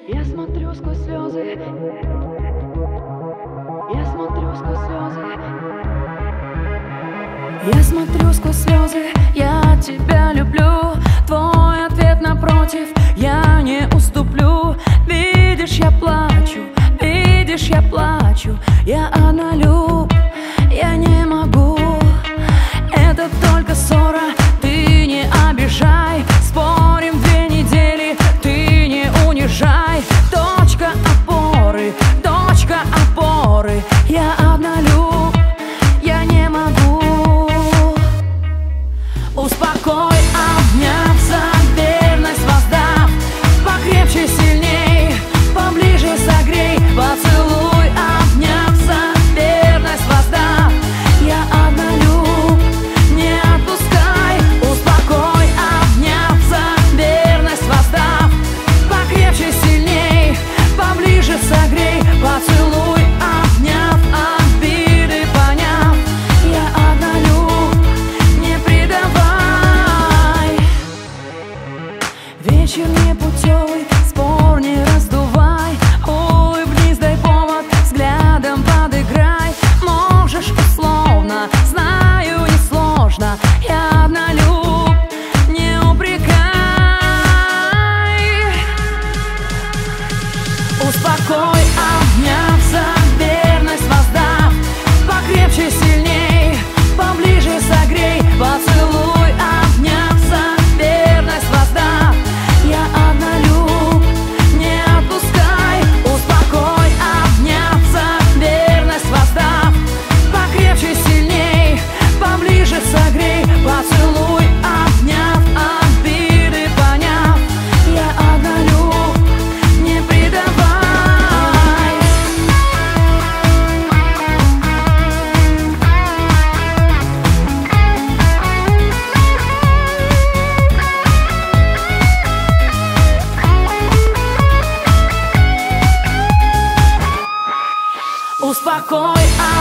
Я смотрю сквозь слезы. Я смотрю сквозь слезы. Я смотрю сквозь слезы. Я тебя люблю. Твой ответ напротив. Я не уступлю. Видишь, я плачу. Видишь, я плачу. Я однолюб. Я не могу. Это только ссора. Ты не обижай. Спорим 2 недели. Ты не унижай. Точка опоры. Точка опоры. Я однолюб. Я не могу. Успокой, обняв, за верность воздав. Покрепче, сильней, поближе согрей. Поцелуй, обняв, за верность воздав. Я однолюб, не отпускай. Успокой, обняв, за верность воздав. Покрепче, сильней, поближе согрей. Поцелуй, обняв, обиды поняв. Я однолюб, не предавай. Вечер непутевый, спор не раздувай. Улыбнись, дай повод, взглядом подыграй. Можешь условно, знаю, несложно. Я однолюб, не упрекай. Успокой, обняв, за верность воздав. Покрепче, сильней, поближе согрей. Поцелуй, обняв, за верность воздав. Я однолюб, не отпускай. Успокой, обняв, за верность воздав. Покрепче, сильней, поближе согрей. Поцелуй, обняв, обиды поняв. Я однолюб, не предавай. Успокой,